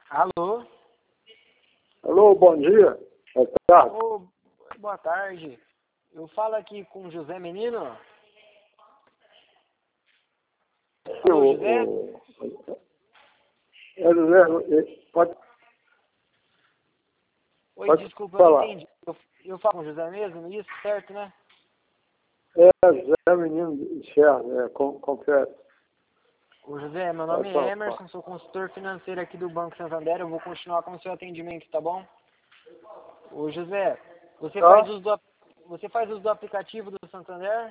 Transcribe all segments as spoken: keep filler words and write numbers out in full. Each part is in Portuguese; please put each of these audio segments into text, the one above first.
Alô? Alô, bom dia. Boa tarde. Ô, boa tarde. Eu falo aqui com o José Menino. Alô, O, José? o, é José, pode, Oi, pode desculpa, eu não falar. entendi. Eu, eu falo com o José mesmo? Isso, certo, né? É José Menino Serra, é, com, confere. Ô, José, meu nome Pode é falar. Emerson, sou consultor financeiro aqui do Banco Santander. Eu vou continuar com o seu atendimento, tá bom? Ô, José, você Tá? faz uso do, ap- você faz uso do aplicativo do Santander?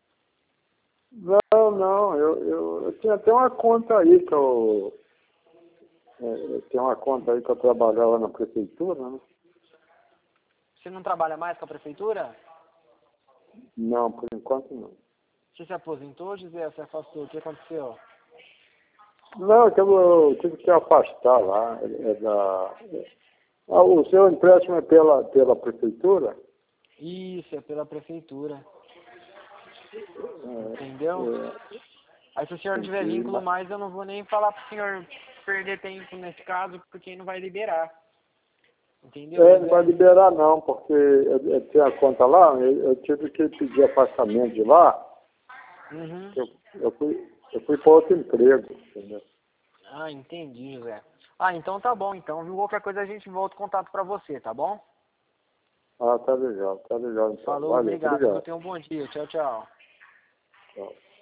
Não, não, eu, eu, eu tinha até uma conta aí que eu, é, eu tenho uma conta aí que eu trabalhava na prefeitura, né? Você não trabalha mais com a prefeitura? Não, por enquanto não. Você se aposentou, José? Você afastou? O que aconteceu? Não, é que eu, eu tive que afastar lá, é, é da... Ah, o seu empréstimo é pela, pela prefeitura? Isso, é pela prefeitura. É, Entendeu? é, Aí se o senhor não tiver entendi, vínculo mas- mais, eu não vou nem falar pro senhor perder tempo nesse caso, porque não vai liberar. Entendeu, É, não vai José? liberar não, porque eu, eu tinha a conta lá, eu, eu tive que pedir afastamento de lá, Uhum. eu, eu fui, eu fui para outro emprego, entendeu? Ah, entendi, José. Ah, então tá bom, então. Viu? Qualquer coisa a gente volta o contato pra você, tá bom? Ah, tá legal, tá legal então. Falou, Valeu, obrigado. Viu? obrigado. Tenha um bom dia. Tchau, tchau. Tchau.